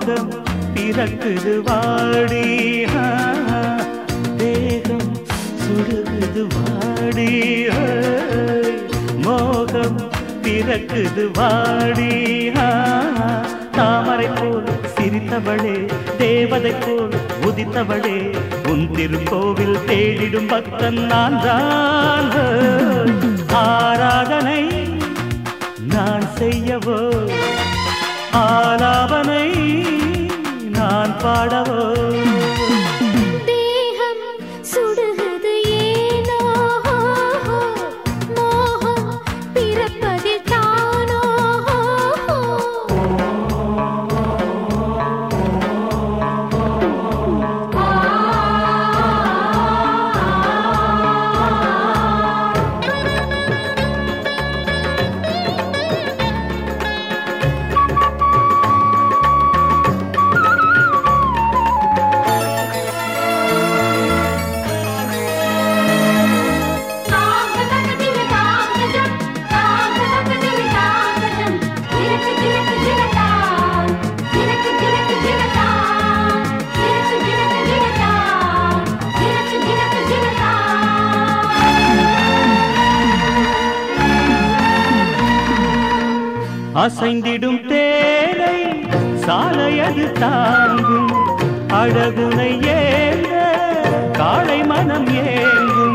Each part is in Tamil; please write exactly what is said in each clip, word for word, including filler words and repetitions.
மோகம் பிறக்குது வாடி தேகம் சுடுகுது வாடி மோகம் பிறக்குது வாடி தாமரை போல் சிரித்தவளே தேவதை போல் உதித்தவளே உன் திருக்கோவில் தேடிடும் பக்தன் நான் தான் ஆராதனை நான் செய்யவோ ஆலாபனை நான் பாடவோ தேகம் சுடுகிறது ஏனோ மோகம் பிறப்பதில் தானோ அசைந்திடும் தேரை சாலையது தாங்கும் அழகுனை ஏங்க காளை மனம் ஏங்கும்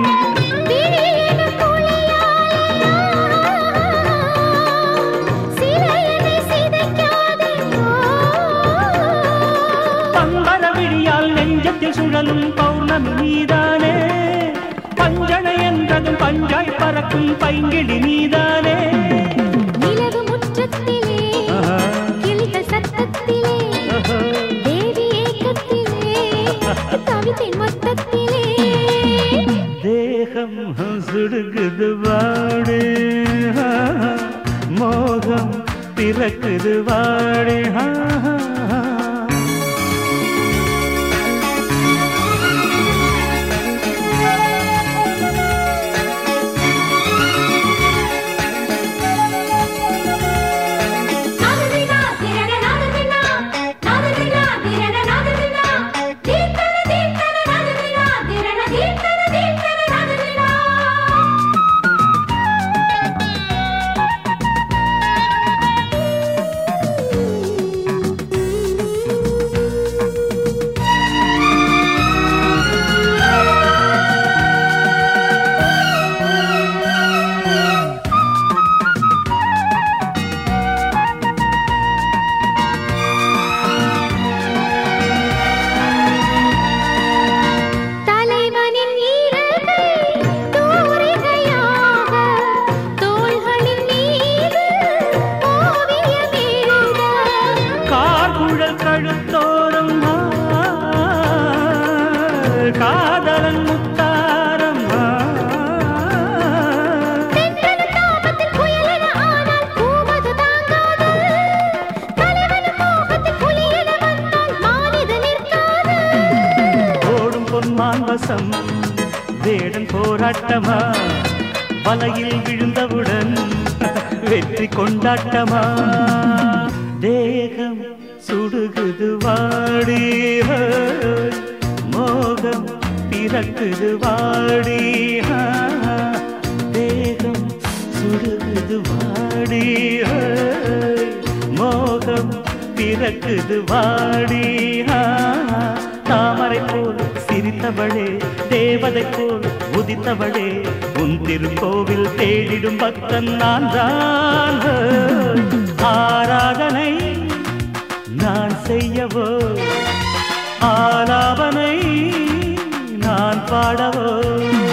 பம்பர விழியால் நெஞ்சத்தில் சுழலும் பௌர்ணமி நீதானே பஞ்சனை என்றதும் பஞ்சாய் பறக்கும் பைங்கிழி நீதானே தேகம் சுடுகுது வாடு மோகம் பிறக்குது வாடு கழுத்தோரம் காதலன் முத்தாரம் ஓடும் பொன்மான் வசம் வேடன் போராட்டமா வலையில் விழுந்தவுடன் வெற்றி கொண்டாட்டமா தேகம் சுடுகுது வாடி மோகம் பிறக்குது வாடி தேகம் சுடுகுது வாடி மோகம் பிறக்குது வாடி தாமரை போல் சிரித்தவளே தேவதை போல் உதித்தவளே உன் திருக்கோவில் தேடிடும் பக்தன் நான் தான் ஆராதனை நான் செய்யவோ ஆலாபனை நான் பாடவோ